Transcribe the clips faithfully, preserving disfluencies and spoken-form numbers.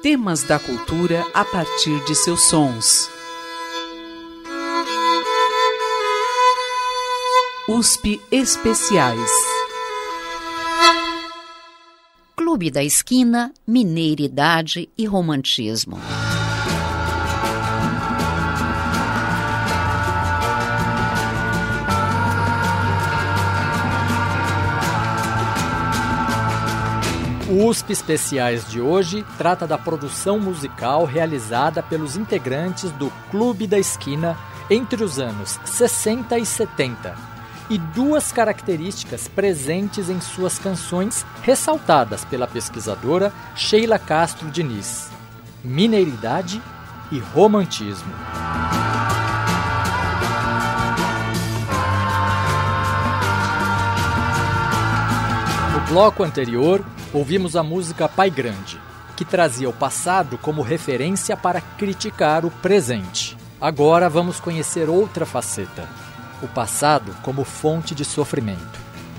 Temas da cultura a partir de seus sons. U S P Especiais. Clube da Esquina, Mineiridade e Romantismo. O U S P Especiais de hoje trata da produção musical realizada pelos integrantes do Clube da Esquina entre os anos sessenta e setenta e duas características presentes em suas canções ressaltadas pela pesquisadora Sheila Castro Diniz: mineiridade e romantismo. No bloco anterior, ouvimos a música Pai Grande, que trazia o passado como referência para criticar o presente. Agora vamos conhecer outra faceta: o passado como fonte de sofrimento.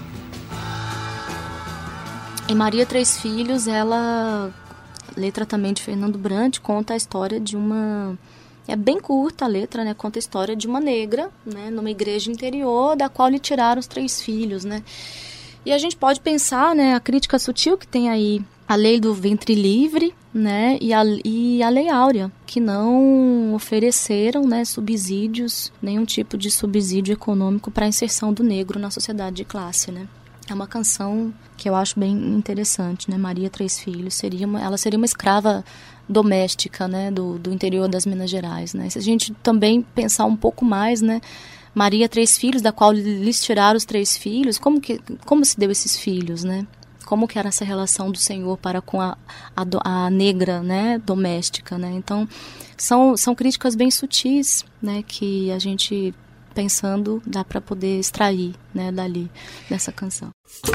Em Maria Três Filhos, ela, letra também de Fernando Brant, conta a história de uma... É bem curta a letra, né? Conta a história de uma negra, né? Numa igreja interior, da qual lhe tiraram os três filhos, né? E a gente pode pensar, né, a crítica sutil que tem aí a lei do ventre livre, né, e a, e a lei áurea, que não ofereceram, né, subsídios, nenhum tipo de subsídio econômico para a inserção do negro na sociedade de classe, né. É uma canção que eu acho bem interessante, né, Maria Três Filhos, seria uma, ela seria uma escrava doméstica, né, do, do interior das Minas Gerais, né. Se a gente também pensar um pouco mais, né, Maria, três filhos, da qual lhes tiraram os três filhos, como, que, como se deu esses filhos, né? Como que era essa relação do Senhor para com a, a, a negra, né, doméstica, né? Então, são, são críticas bem sutis, né, que a gente, pensando, dá para poder extrair, né, dali, dessa canção.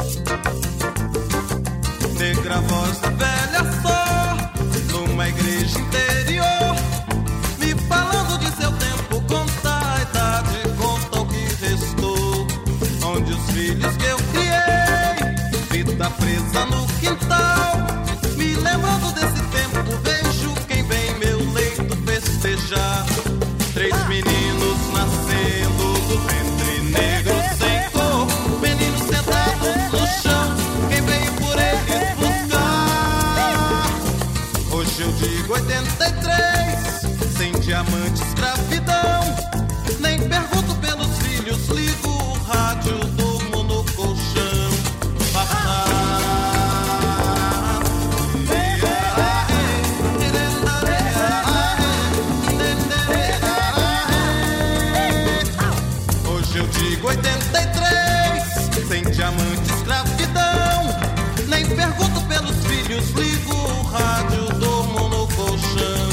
Negra voz da velha só, numa igreja interior, me falando de seu tempo, onde os filhos que eu criei, vida presa no quintal. Me lembrando desse tempo, vejo quem vem meu leito festejar. Três meninos nascendo do ventre negro sem cor, meninos sentados no chão, quem veio por eles buscar. Hoje eu digo oitenta e três, sem diamante, escravidão. Nem pergunto pelos filhos, ligo o rádio, durmo no colchão. Passar. Hoje eu digo oitenta e três, sem diamante, escravidão. Nem pergunto pelos filhos, ligo o rádio, durmo no colchão.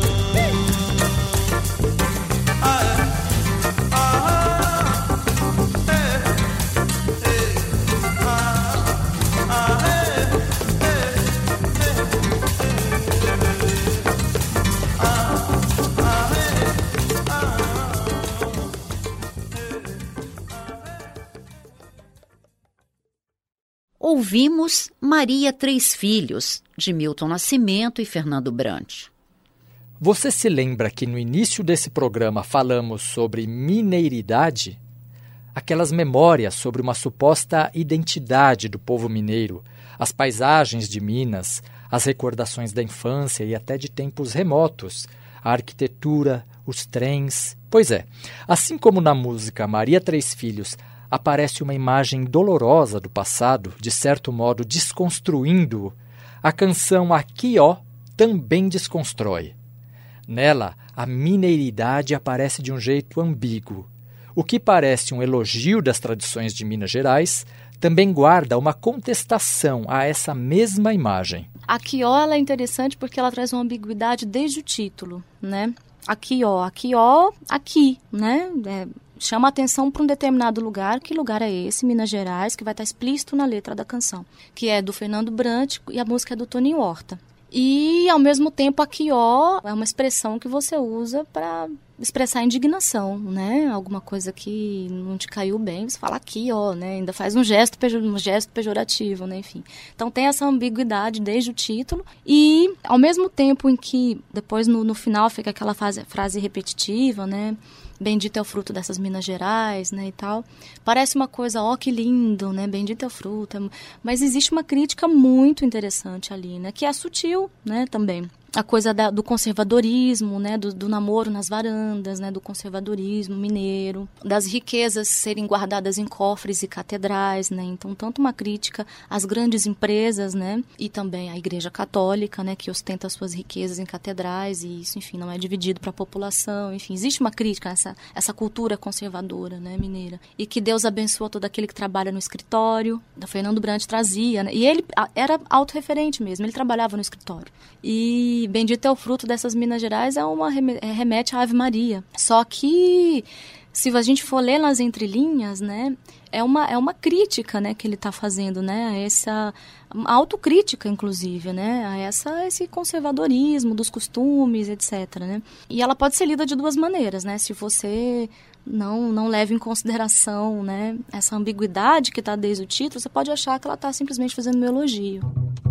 Ouvimos Maria Três Filhos, de Milton Nascimento e Fernando Brant. Você se lembra que no início desse programa falamos sobre mineiridade? Aquelas memórias sobre uma suposta identidade do povo mineiro, as paisagens de Minas, as recordações da infância e até de tempos remotos, a arquitetura, os trens. Pois é, assim como na música Maria Três Filhos aparece uma imagem dolorosa do passado, de certo modo desconstruindo-o, a canção Aqui Ó também desconstrói. Nela, a mineiridade aparece de um jeito ambíguo. O que parece um elogio das tradições de Minas Gerais também guarda uma contestação a essa mesma imagem. Aqui Ó ela é interessante porque ela traz uma ambiguidade desde o título, né? Aqui Ó, aqui Ó, aqui, né? É, chama a atenção para um determinado lugar. Que lugar é esse? Minas Gerais, que vai estar explícito na letra da canção, que é do Fernando Brant e a música é do Toninho Horta. E, ao mesmo tempo, aqui, ó, é uma expressão que você usa para expressar indignação, né? Alguma coisa que não te caiu bem, você fala aqui, ó, né? Ainda faz um gesto, pejor, um gesto pejorativo, né? Enfim. Então tem essa ambiguidade desde o título e, ao mesmo tempo em que, depois no, no final fica aquela frase, frase repetitiva, né? Bendito é o fruto dessas Minas Gerais, né, e tal. Parece uma coisa, ó, que lindo, né, bendito é o fruto. Mas existe uma crítica muito interessante ali, né, que é sutil, né, também. A coisa da, do conservadorismo, né, do, do namoro nas varandas, né, do conservadorismo mineiro, das riquezas serem guardadas em cofres e catedrais, né, então tanto uma crítica às grandes empresas, né, e também à Igreja Católica, né, que ostenta suas riquezas em catedrais e isso, enfim, não é dividido para a população, enfim, existe uma crítica a essa, essa cultura conservadora, né, mineira, e que Deus abençoa todo aquele que trabalha no escritório, o Fernando Brant trazia, né, e ele era autorreferente mesmo, ele trabalhava no escritório, e bendito é o fruto dessas Minas Gerais é uma remete à Ave Maria. Só que, se a gente for ler nas entrelinhas, né, é uma, é uma crítica, né, que ele está fazendo, né, a essa autocrítica, inclusive, né, a essa, esse conservadorismo dos costumes, etcétera, né. E ela pode ser lida de duas maneiras, né, se você não, não leva em consideração, né, essa ambiguidade que está desde o título, você pode achar que ela está simplesmente fazendo um elogio.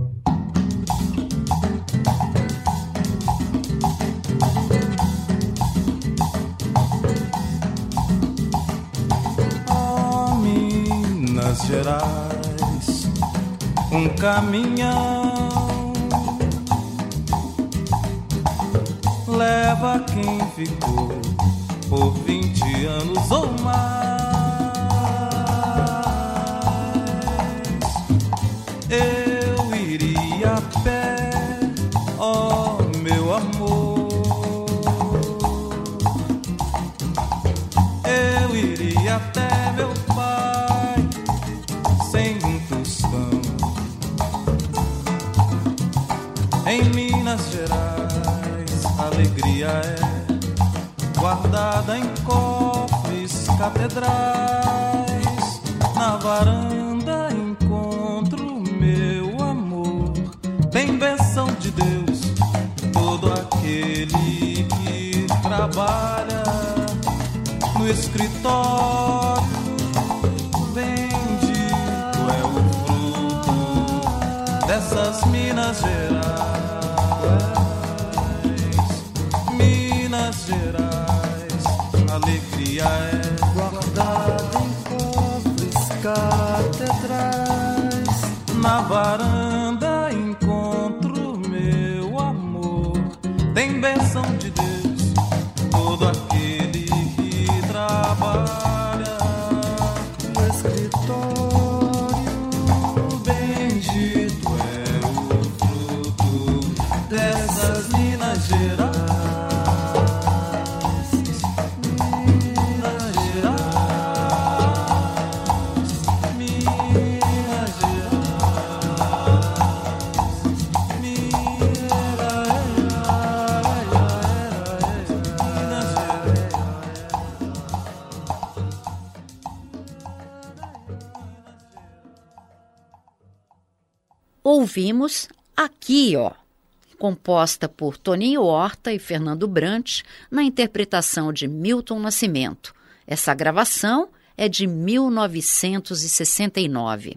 Minas Gerais, um caminhão leva quem ficou por vinte anos ou mais. Eu iria a pé, ó meu amor, eu iria até meu pai sem um tostão. Em Minas Gerais, a alegria é guardada em cofres, catedrais. Na varanda encontro meu amor. Tem bênção de Deus, todo aquele que trabalha no escritório. Bendito é o fruto dessas Minas Gerais. Minas Gerais, alegria é guardada em cofres, catedrais. Na varanda encontro meu amor. Tem bênção de Deus, todo aquele que trabalha no escritório. Bendito é o fruto dessas Minas Gerais. Ouvimos Aqui, ó, composta por Toninho Horta e Fernando Brant, na interpretação de Milton Nascimento. Essa gravação é de mil novecentos e sessenta e nove.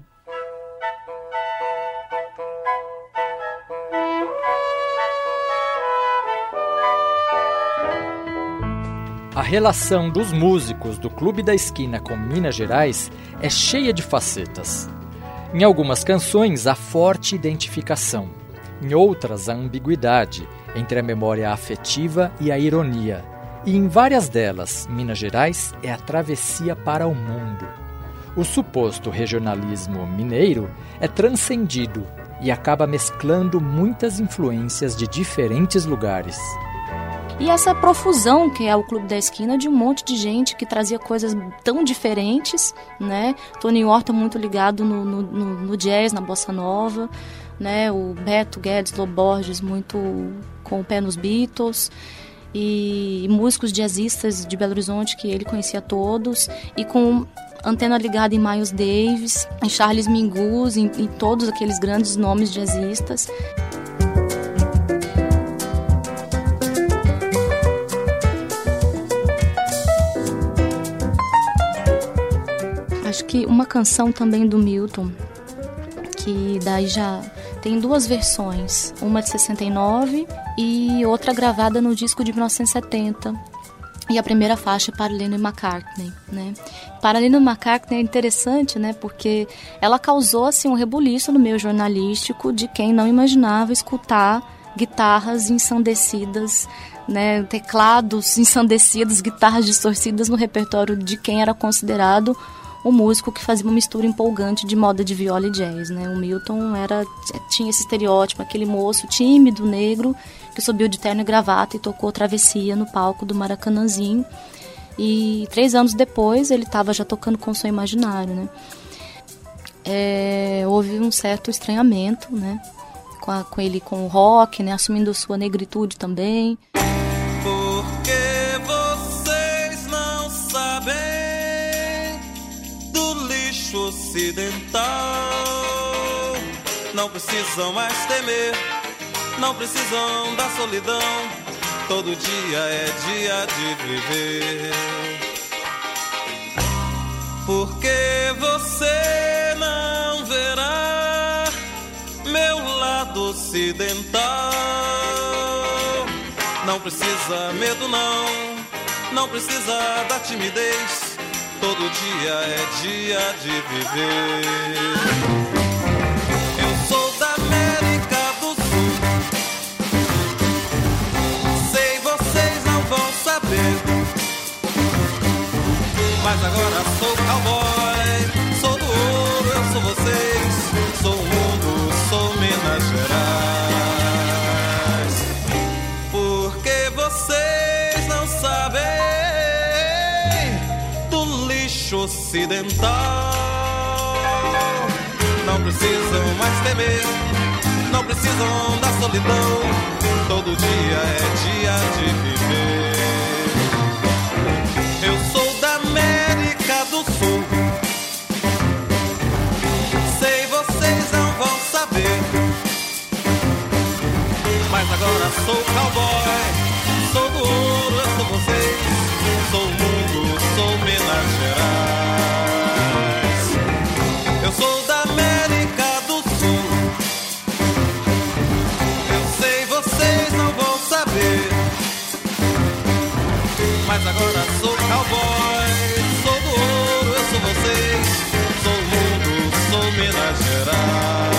A relação dos músicos do Clube da Esquina com Minas Gerais é cheia de facetas. Em algumas canções, há forte identificação. Em outras, a ambiguidade entre a memória afetiva e a ironia. E em várias delas, Minas Gerais é a travessia para o mundo. O suposto regionalismo mineiro é transcendido e acaba mesclando muitas influências de diferentes lugares. E essa profusão que é o Clube da Esquina de um monte de gente que trazia coisas tão diferentes, né? Toninho Horta muito ligado no, no, no jazz, na bossa nova, né? O Beto Guedes Loborges muito com o pé nos Beatles, e, e músicos jazzistas de Belo Horizonte que ele conhecia todos, e com antena ligada em Miles Davis, em Charles Mingus, em, em todos aqueles grandes nomes jazzistas. Acho que uma canção também do Milton, que daí já tem duas versões, uma de sessenta e nove e outra gravada no disco de mil novecentos e setenta. E a primeira faixa é para Lennon e McCartney, né? Para Lennon e McCartney é interessante, né? Porque ela causou assim, um rebuliço no meio jornalístico de quem não imaginava escutar guitarras ensandecidas, né? Teclados ensandecidos, guitarras distorcidas no repertório de quem era considerado um músico que fazia uma mistura empolgante de moda de viola e jazz, né? O Milton era, tinha esse estereótipo, aquele moço tímido, negro, que subiu de terno e gravata e tocou Travessia no palco do Maracanãzinho. E três anos depois ele estava já tocando com o Som Imaginário, né? É, houve um certo estranhamento, né? Com, a, com ele com o rock, né? Assumindo sua negritude também. Porque vocês não sabem do lixo ocidental, não precisam mais temer, não precisam da solidão, todo dia é dia de viver. Porque você não verá meu lado ocidental, não precisa medo não, não precisa da timidez, todo dia é dia de viver. Eu sou da América do Sul, sei vocês não vão saber, mas agora sou cowboy, sou do ouro, eu sou vocês, sou o mundo, sou Minas Gerais. Porque vocês não sabem do lixo ocidental, não precisam mais temer, não precisam da solidão, todo dia é dia de viver. Eu sou da América do Sul, sei vocês não vão saber, mas agora sou cowboy, sou do ouro, eu sou vocês, sou o mundo, sou Minas Gerais. Eu sou da América do Sul, eu sei vocês não vão saber, mas agora sou cowboy, sou do ouro, eu sou vocês, sou o mundo, sou Minas Gerais.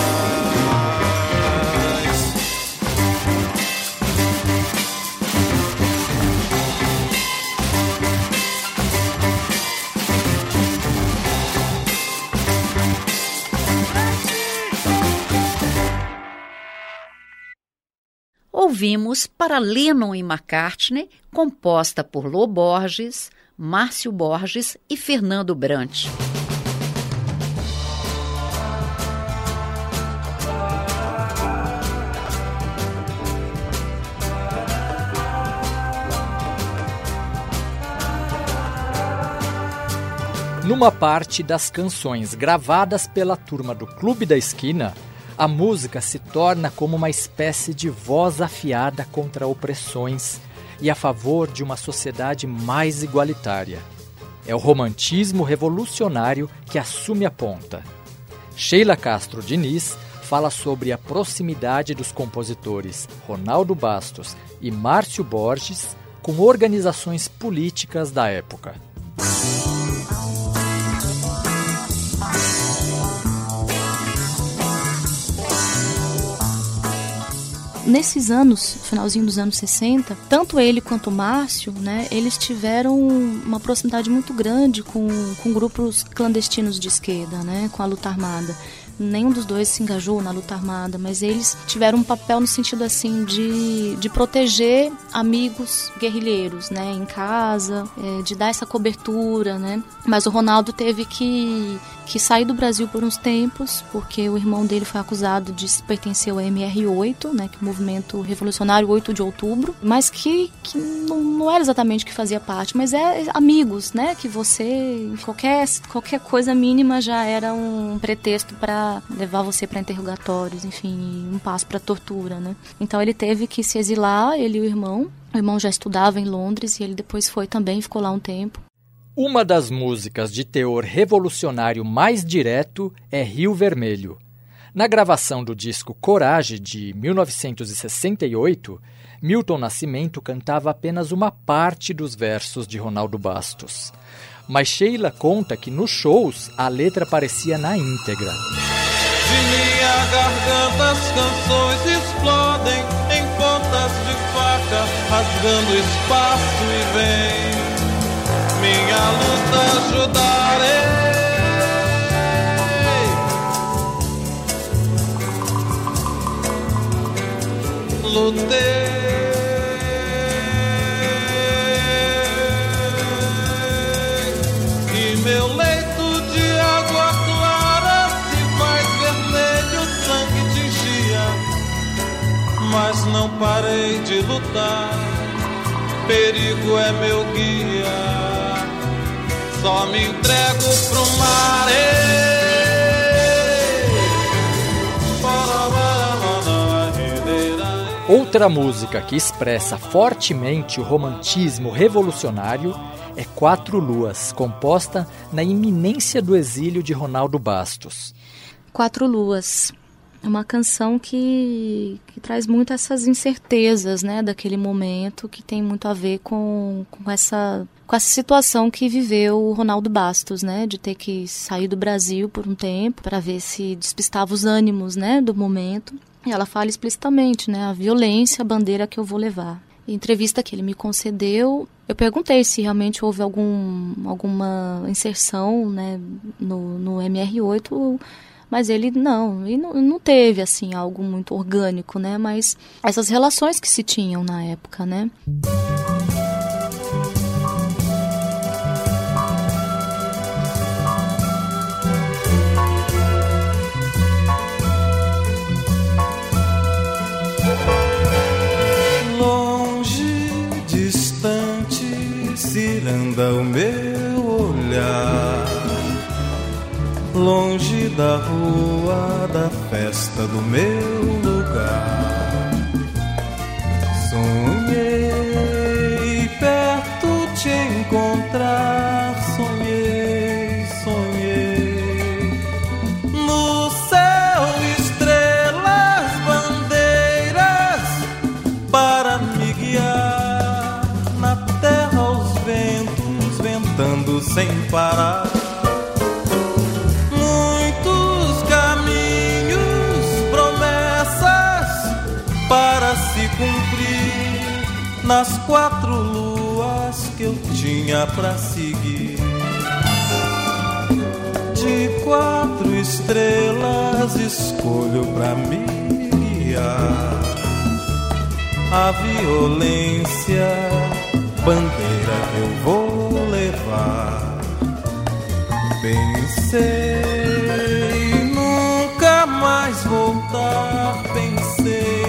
Ouvimos Para Lennon e McCartney, composta por Lô Borges, Márcio Borges e Fernando Brant. Numa parte das canções gravadas pela turma do Clube da Esquina, a música se torna como uma espécie de voz afiada contra opressões e a favor de uma sociedade mais igualitária. É o romantismo revolucionário que assume a ponta. Sheila Castro Diniz fala sobre a proximidade dos compositores Ronaldo Bastos e Márcio Borges com organizações políticas da época. Nesses anos, finalzinho dos anos sessenta, tanto ele quanto o Márcio, né, eles tiveram uma proximidade muito grande com, com grupos clandestinos de esquerda, né, com a luta armada. Nenhum dos dois se engajou na luta armada, mas eles tiveram um papel no sentido assim de, de proteger amigos guerrilheiros, né, em casa, é, de dar essa cobertura, né. Mas o Ronaldo teve que, que sair do Brasil por uns tempos, porque o irmão dele foi acusado de pertencer ao M R oito, né, que é o Movimento Revolucionário oito de Outubro, mas que, que não, não era exatamente o que fazia parte, mas é amigos, né, que você, qualquer, qualquer coisa mínima já era um pretexto para levar você para interrogatórios, enfim, um passo para tortura, né? Então ele teve que se exilar, ele e o irmão. O irmão já estudava em Londres e ele depois foi também, ficou lá um tempo. Uma das músicas de teor revolucionário mais direto é Rio Vermelho. Na gravação do disco Coragem, de mil novecentos e sessenta e oito, Milton Nascimento cantava apenas uma parte dos versos de Ronaldo Bastos. Mas Sheila conta que nos shows a letra aparecia na íntegra. De minha garganta as canções explodem em pontas de faca, rasgando espaço e vem minha luta ajudarei. Lutei e meu leito de água clara se faz vermelho, o sangue tingia, mas não parei de lutar. Perigo é meu guia, só me entrego pro mar. Outra música que expressa fortemente o romantismo revolucionário é Quatro Luas, composta na iminência do exílio de Ronaldo Bastos. Quatro Luas. É uma canção que, que traz muito essas incertezas, né, daquele momento, que tem muito a ver com, com, essa, com essa situação que viveu o Ronaldo Bastos, né, de ter que sair do Brasil por um tempo para ver se despistava os ânimos, né, do momento. E ela fala explicitamente, né, a violência, a bandeira que eu vou levar. Em entrevista que ele me concedeu, eu perguntei se realmente houve algum, alguma inserção, né, no, no M R oito. Mas ele não, e não, não teve, assim, algo muito orgânico, né? Mas essas relações que se tinham na época, né? Longe, distante, ciranda o meu olhar. Longe da rua, da festa do meu lugar. Sonhei perto te encontrar, sonhei, sonhei. No céu estrelas, bandeiras para me guiar. Na terra os ventos ventando sem parar. Cumprir nas quatro luas que eu tinha pra seguir. De quatro estrelas escolho pra me guiar. A violência, bandeira que eu vou levar. Pensei nunca mais voltar, pensei.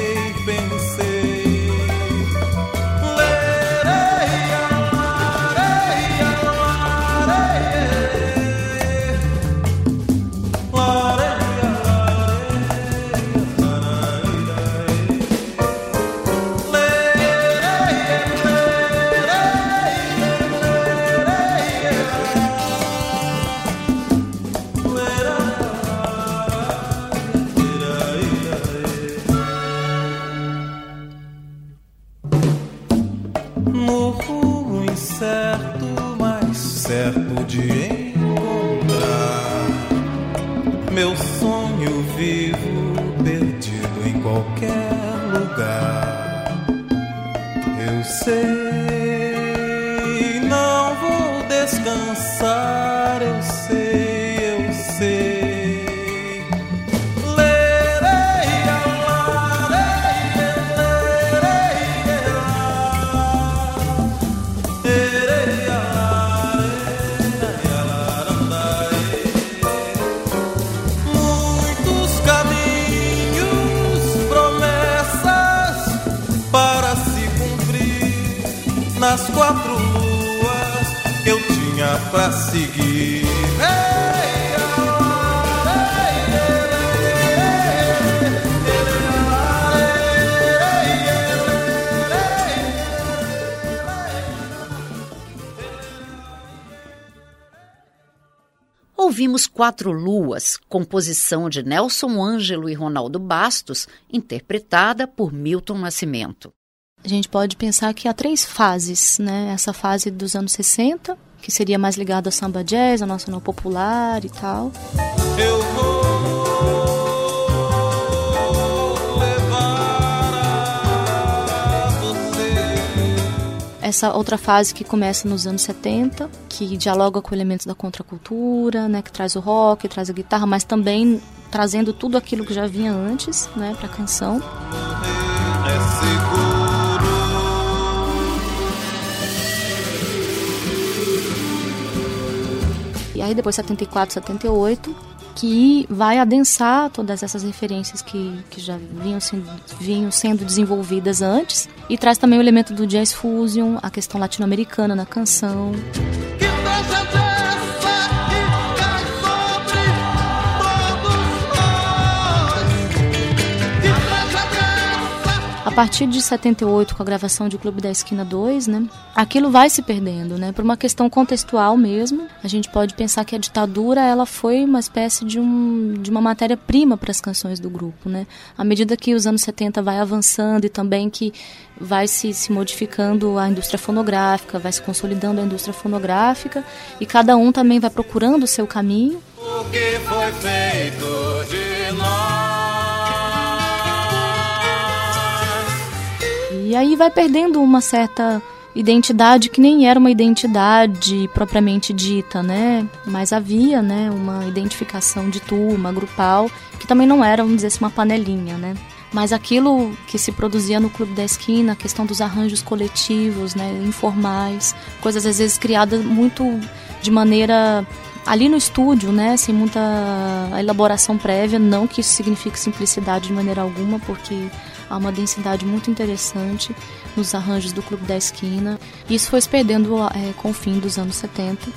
No rumo incerto, mas certo de encontrar meu sonho vivo, perdido em qualquer lugar. Eu sei, não vou descansar, eu sei, eu sei. Nas quatro luas eu tinha pra seguir. ouvimos Quatro Luas, composição de Nelson Ângelo e Ronaldo Bastos, interpretada por Milton Nascimento. A gente pode pensar que há três fases, né? Essa fase dos anos sessenta, que seria mais ligada ao samba jazz, ao nacional popular e tal. Eu vou levar a você. Essa outra fase que começa nos anos setenta, que dialoga com elementos da contracultura, né? Que traz o rock, traz a guitarra, mas também trazendo tudo aquilo que já vinha antes, né? Para a canção. É seguro. E aí depois setenta e quatro, setenta e oito, que vai adensar todas essas referências que, que já vinham sendo, vinham sendo desenvolvidas antes, e traz também o elemento do jazz fusion, a questão latino-americana na canção. Que seja dessa que cai sobre todos nós. Que seja dessa. A partir de setenta e oito, com a gravação de O Clube da Esquina dois, né, aquilo vai se perdendo, né, por uma questão contextual mesmo. A gente pode pensar que a ditadura ela foi uma espécie de, um, de uma matéria-prima para as canções do grupo, né. À medida que os anos setenta vai avançando e também que vai se, se modificando a indústria fonográfica, vai se consolidando a indústria fonográfica, e cada um também vai procurando o seu caminho. O que foi feito de nós? E aí vai perdendo uma certa identidade que nem era uma identidade propriamente dita, né? Mas havia, né, uma identificação de turma, grupal, que também não era, vamos dizer assim, uma panelinha, né? Mas aquilo que se produzia no Clube da Esquina, a questão dos arranjos coletivos, né, informais, coisas às vezes criadas muito de maneira ali no estúdio, né, sem muita elaboração prévia, não que isso signifique simplicidade de maneira alguma, porque há uma densidade muito interessante nos arranjos do Clube da Esquina. E isso foi se perdendo é, com o fim dos anos setenta.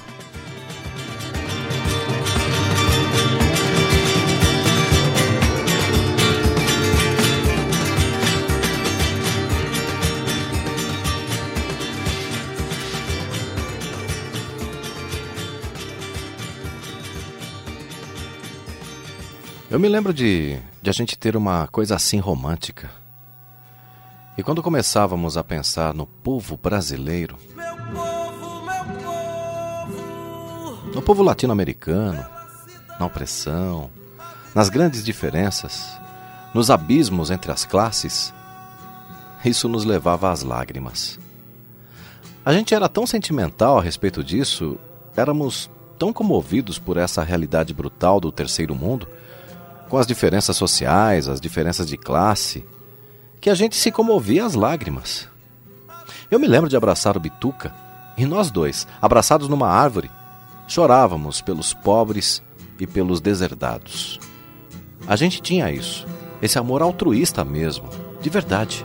Eu me lembro de, de a gente ter uma coisa assim romântica. E quando começávamos a pensar no povo brasileiro, Meu povo, meu povo. no povo latino-americano, na opressão, nas grandes diferenças, nos abismos entre as classes, isso nos levava às lágrimas. A gente era tão sentimental a respeito disso, éramos tão comovidos por essa realidade brutal do terceiro mundo, com as diferenças sociais, as diferenças de classe, que a gente se comovia às lágrimas. Eu me lembro de abraçar o Bituca, e nós dois, abraçados numa árvore, chorávamos pelos pobres e pelos deserdados. A gente tinha isso, esse amor altruísta mesmo, de verdade.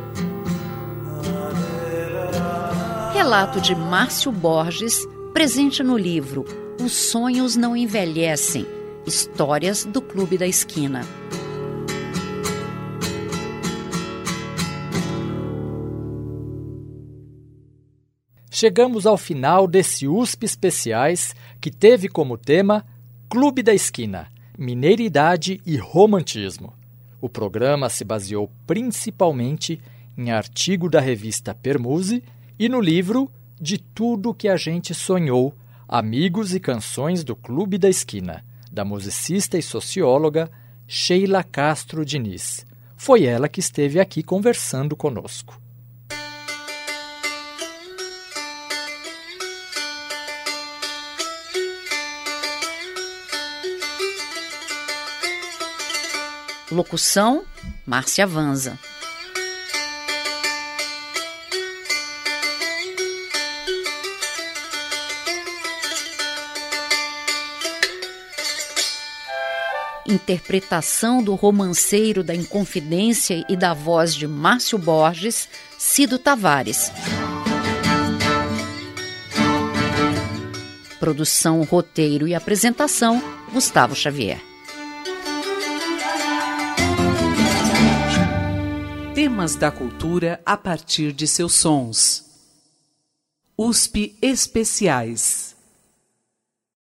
Relato de Márcio Borges, presente no livro Os Sonhos Não Envelhecem, Histórias do Clube da Esquina. Chegamos ao final desse U S P Especiais, que teve como tema Clube da Esquina, Mineiridade e Romantismo. O programa se baseou principalmente em artigo da revista Permuse e no livro De Tudo que a Gente Sonhou, Amigos e Canções do Clube da Esquina, da musicista e socióloga Sheila Castro Diniz. Foi ela que esteve aqui conversando conosco. Locução, Márcia Vanza. Interpretação do romanceiro da Inconfidência e da voz de Márcio Borges, Cido Tavares. Produção, roteiro e apresentação, Gustavo Xavier. Temas da cultura a partir de seus sons. U S P Especiais.